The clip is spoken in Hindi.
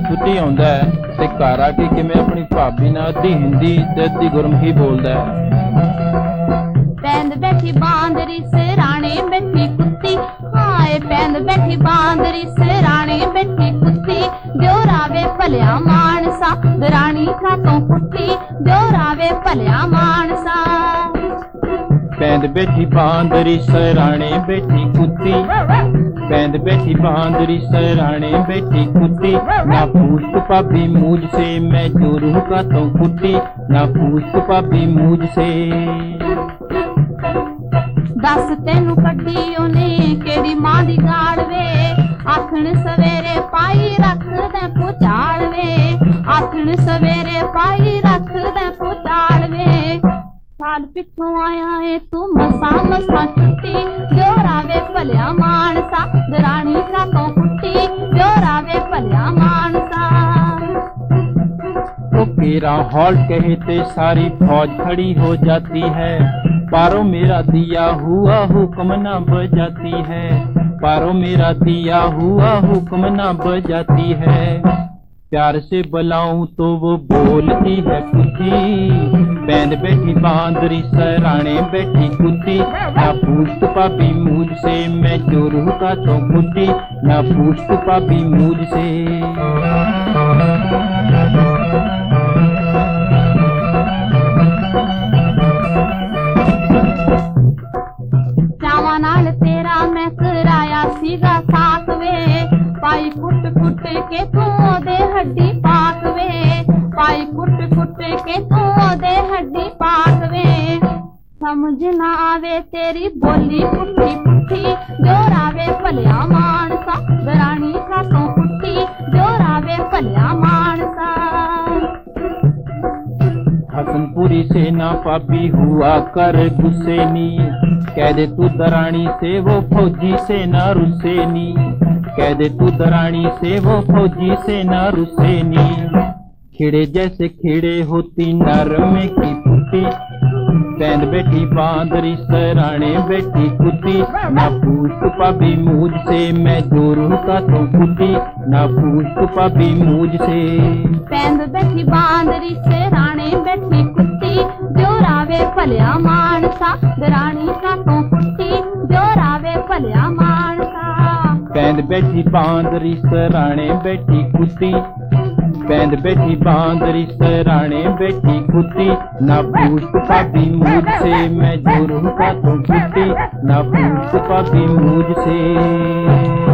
छुट्टी आउंदा है ते घर आके किवें अपनी भाभी नाल अद्धी हिंदी ते अद्धी गुरमुखी बोलदा है। पैंद बैठी बांदरी सराणे बैठी कुत्ती, हाय पैंद बैठी बांदरी सराणे बैठी कुत्ती, जोरावे भलिया मानसा दराणी का तो कुत्ती, जोरावे भलिया मानसा। पैंद बैठी बांदरी सराणे बैठी कुत्ती, पैंद बैठी बांदरी सराणे बैठी कुत्ती, ना पूछ भाभी मुझ से मैं चोरू का तो कुत्ती, ना पूछ भाभी मुझ से। दस तेनू कड्डी ओने केड़ी मां दी गाड़ वे, आखण सवेरे पाई रख दे पुचाल वे, आखण सवेरे पाई रख दे पुचाल वे। साल पिछों आया है तू मसा मसा छुट्टी, जोरावे भलिया मानसा दराणी का तो कुट्टी, जोरावे भलिया मानसा। तो तेरा हॉल्ट कहते सारी फौज खड़ी हो जाती है, पारो मेरा दिया हुआ हुक्म न बजाती है, पारो मेरा दिया हुआ हुक्म न बजाती है। प्यार से बुलाऊं तो वो बोलती है कुत्ती, पैंद बैठी बांदरी सराणे बैठी कुत्ती, ना पूछ भाभी मुझ से मैं चोरू का तो कुत्ती, ना पूछ भाभी मुझ से। चावा नाल तेरा मैं कराया सीगा साथ वे, पाई कुट कुट के तू दे हड्डी पाक वे, पाई कुट कुट के तू दे हड्डी पाक वे। समझ ना आवे तेरी बोली पुट्ठी पुट्ठी, जोरावे भलिया मानसा दराणी का तो पुट्ठी, जोरावे भलिया मानसा। हसनपुरी से ना पापी हुआ कर गुस्से नी, कह दे तू दरानी से वो फौजी से ना रुस्से नी, कह दे तू दरानी से वो फौजी से ना रुस्से नी। खिड़े जैसे खिड़े होती नरमे की पुट्टी, पैंद बैठी बांदरी सराणे बैठी कुत्ती, ना पूछ भाभी मुझ से मैं चोरू का तो कुत्ती, ना पूछ भाभी मुझ से। पैंद बैठी बांदरी सराणे बैठी कुत्ती, जोरावे भलिया मानसा दराणी का तो कुट्टी, जोरावे भलिया मानसा। पैंद बैठी बांदरी सराणे बैठी कुत्ती, पैंद बैठी बांदरी सराणे बैठी कुत्ती, ना पूछ भाभी मुझ से मैं चोरू का तो कुत्ती, ना पूछ भाभी मुझ से।